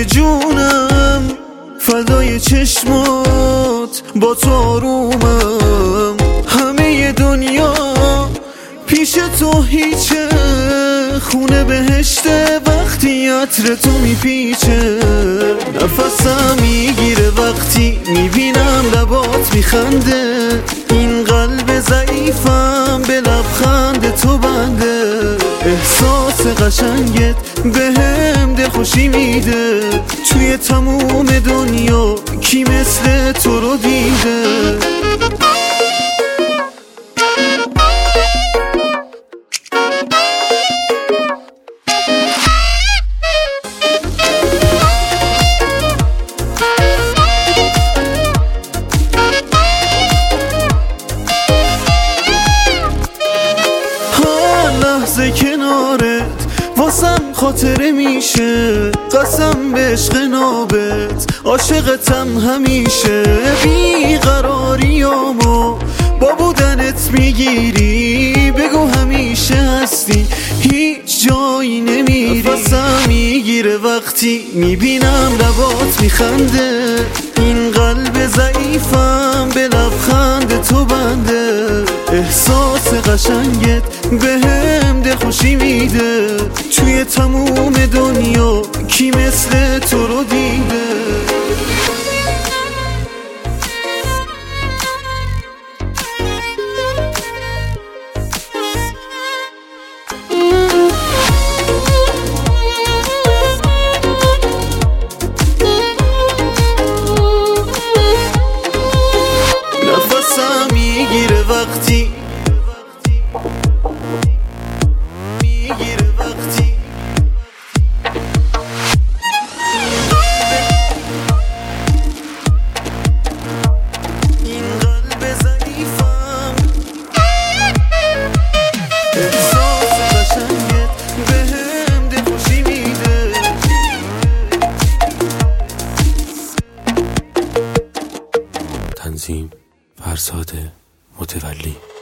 جونم، فدای چشمات، با تو آرومم. همه دنیا پیش تو هیچه، خونه بهشته وقتی عطر تو میپیچه. نفسم میگیره وقتی میبینم لبات میخنده، این قلب ضعیفم به لبخند تو بنده. احساس قشنگت بهم دلخوشی میده، توی تموم دنیا کی مثل تو رو دیده. لحظه کنارت واسم خاطره میشه، قسم به عشق نابت عاشقتم همیشه. بیقراریامو با بودنت میگیری، بگو همیشه هستی هیچ جایی نمیری. نفسم میگیره وقتی میبینم لبات میخنده، این قلب ضعیفم به لبخند تو بنده. احساس قشنگت بهم دلخوشی میده، توی تموم دنیا کی مثل تو رو دیده. نفسم میگیره وقتی این قلب ضعیفم، احساس قشنگت بهم دلخوشی میده. تنظیم فرزاد متولی.